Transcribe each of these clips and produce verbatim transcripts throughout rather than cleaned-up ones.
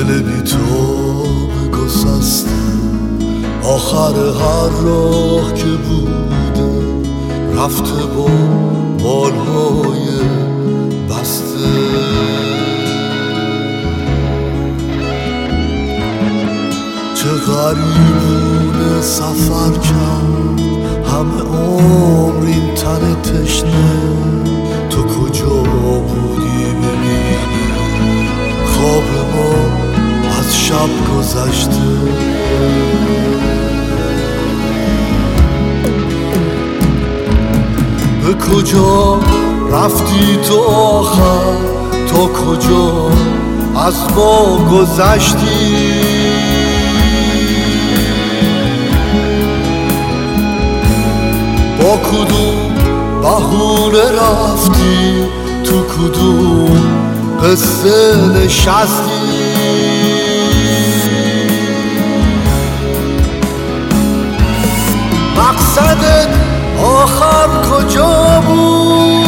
دل بی تو گسسته، آخر هر راه که بوده رفته با بالهای بسته. چه غریبونه سفر کرد همه عمر این تن تشنه، تو کجا بودی ببینی خواب ما از شب گذشته. به کجا رفتی تو آخر، تا کجا از ما گذشتی؟ با کدوم بهونه رفتی، تو کدوم قصه نشستی؟ مقصدت آخر کجا بود؟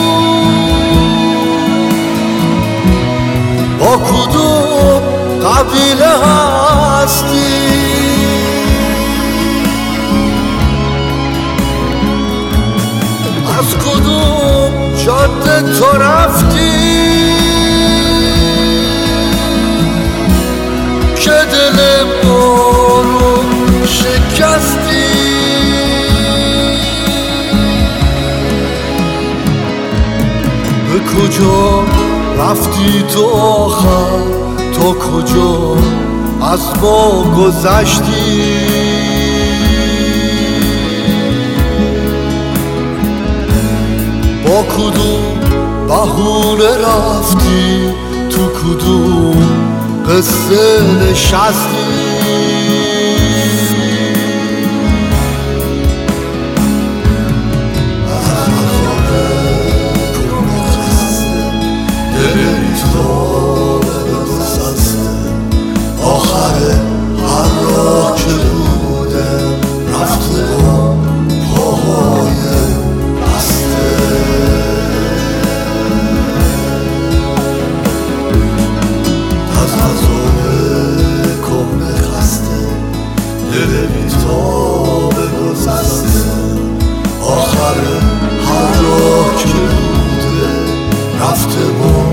با کدوم قبیله هستی؟ از کدوم جاده تو رفتی که دل ما رو شکستی؟ به کجا رفتی تو آخر، تا کجا از ما گذشتی؟ با کدوم بهونه رفتی، تو کدوم قصه نشستی؟ آخر هر راه که بوده رفته با پاهای بسته. از عذاب کهنه خسته، دل بی‌تاب گسسته، آخر هر راه که بوده رفته با